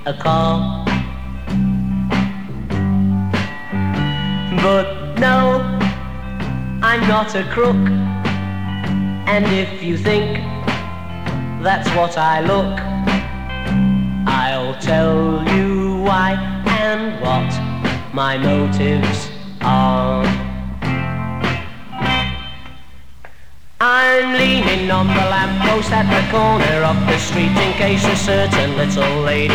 a car. But no, I'm not a crook. And if you think that's what I look, I'll tell you why and what my motives are. I'm leaning on the lamppost at the corner of the street in case a certain little lady